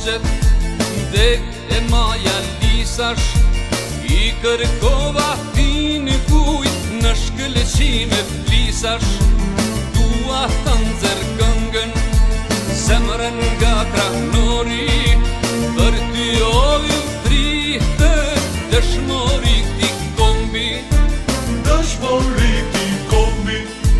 zogjet, deg e maja lisash, I kërkova tin kujt në shkëlqime flisash. Dua të nxerr këngën, zemrën nga Krahnori, për ty ojë frihtë, dëshmori këtij kombi, dëshmori këtij kombi.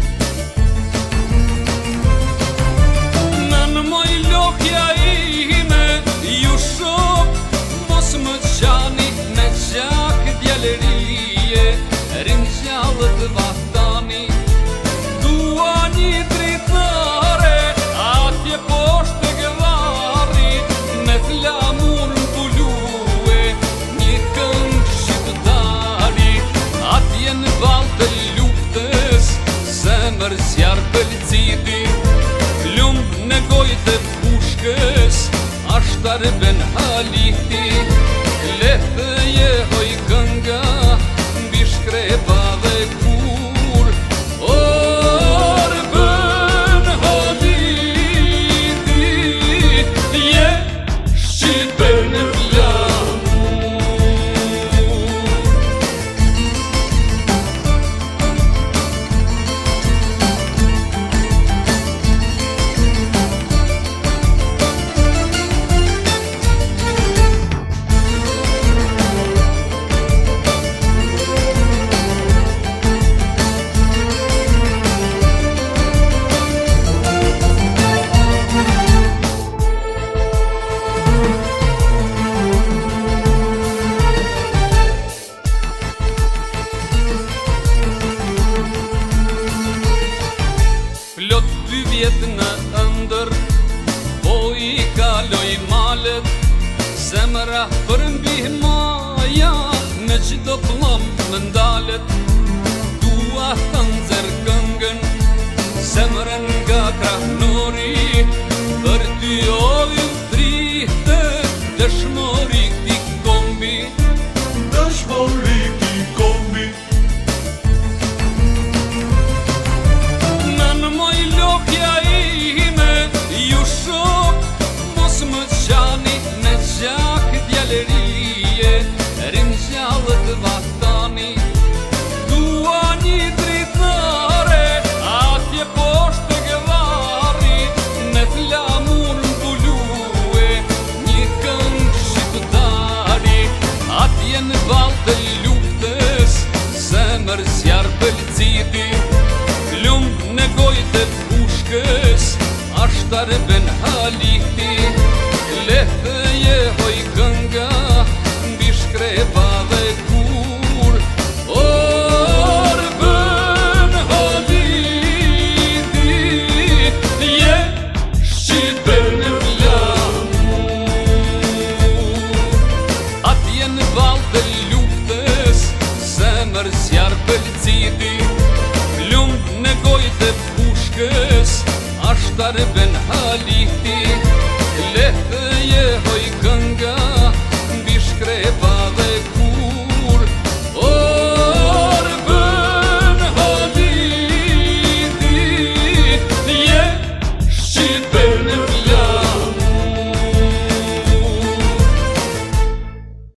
Në moj lokja ime, ju shok, mos më qani në gjak djalerie, ringjallët vatani. Dua një dritare, atje poshtë gëvarri, me flamur mbulue, një këngë shqiptari. Atje në balë të luftës, zemër zjarë pëlciti, lumb në gojë të pushkës, ashtar ben haliti. Lehtë jehoj kënga, mbi shkrepave kur, orë bën haliti, je shqipen në flamur. Plot 2 vjet në ëndër, po I kaloj malet, zemra për mbi maja, në çdo pllom më ndalet. Dua të nxerr këngën, zemrën nga Krahnori, për ty ojë frihtë, dëshmori këtij kombi, dëshmori këtij kombi. Në moj lokja ime, ju shok, mos më qani në gjak djalerie, ringjallët vatani. Dua një dritare, atje poshtë gëvarri, me flamur mbulue, një këngë shqiptari. Atje në balë të luftës, zemër zjarë pëlciti, lumb në gojë të pushkës, ashtar ben haliti. Lehtë jehoj kënga, mbi shkrepave kur, orë bën haliti, je shqipen në flamur. Atje në balë të luftës, zemër zjarë pëlciti, lumb në gojë të pushkës, ashtar ben haliti.